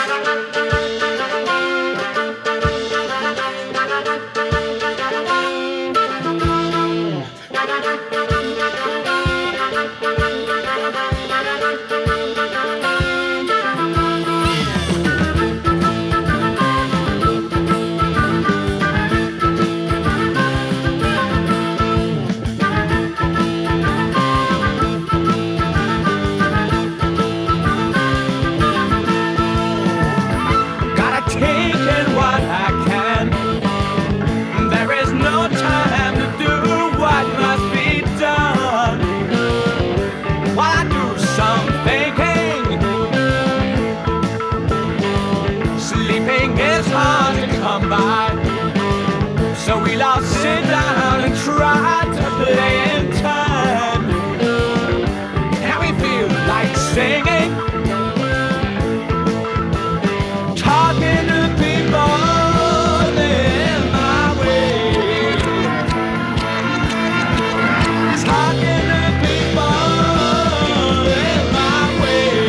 So we'll all sit down and try to play in time. How we feel like singing, talking to people in my way, talking to people in my way.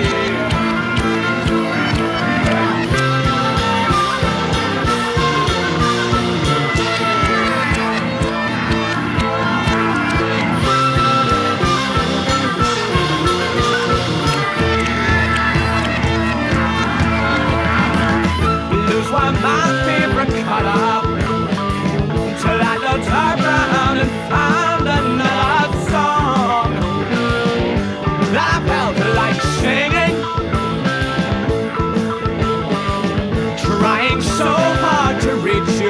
My favorite color, till I looked around and found another song that I felt like singing, trying so hard to reach